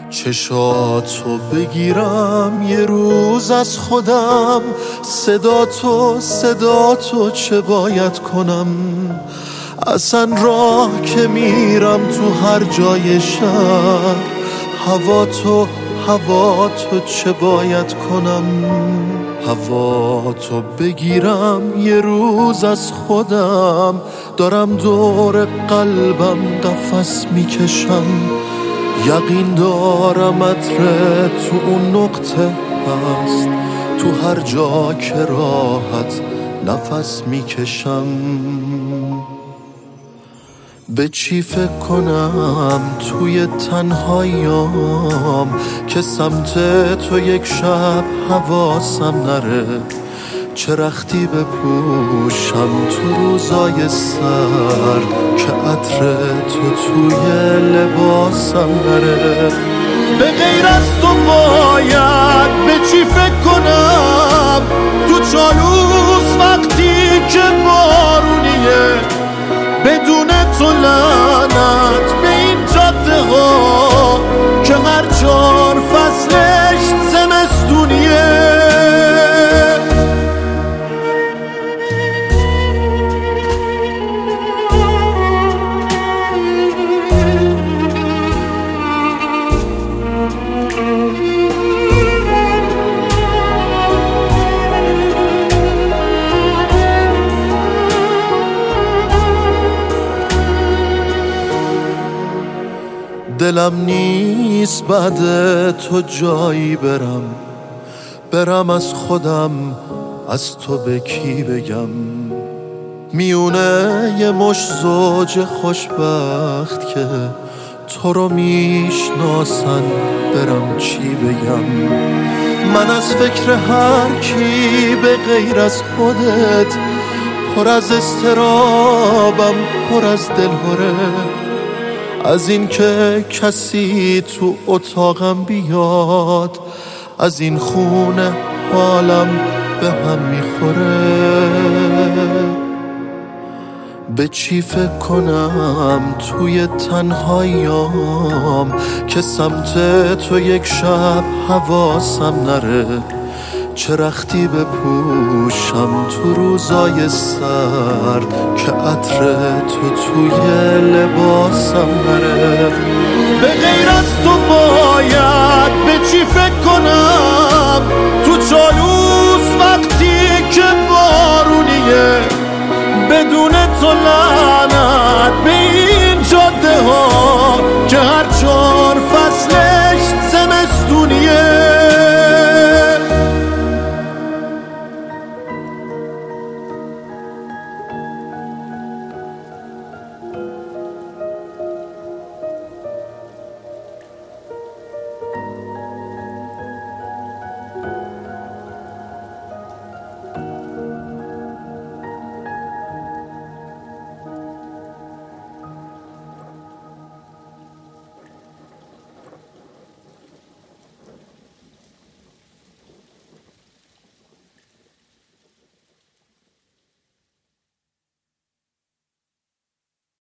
چشاتو بگیرم یه روز از خودم، صداتو چه باید کنم؟ اصلا راه که میرم تو هر جای شهر، هواتو چه باید کنم؟ هواتو بگیرم یه روز از خودم، دارم دور قلبم قفس میکشم، یقین دارم عطر تو اون نقطه هست، تو هر جا که راحت نفس میکشم. به چی فکر کنم توی تنهاییام که سمت تو یک شب حواسم نره؟ چه رختی بپوشم تو روزای سرد که عطر تو توی لباسم نره؟ به غیر از تو باید به چی فکر کنم تو چالوس وقتی که بارونیه؟ بدون تو لعنت به این جاده ها که هر 4 فصلش زمستونیه. دلم نیست بعد تو جایی برم از خودم، از تو به کی بگم؟ میونه یه مش زوج خوشبخت که تو رو میشناسن، برم چی بگم؟ من از فکر هر کی به غیر از خودت پر از اضطرابم، پر از دلهره، از این که کسی تو اتاقم بیاد، از این خونه حالم به هم میخوره. به چی فکر کنم توی تنهاییام که سمت تو یک شب حواسم نره؟ چه رختی بپوشم تو روزای سرد که عطر تو توی لباسم نره؟ به غیر از تو باید به چی فکر کنم تو چالوس وقتی که بارونیه؟ بدون تو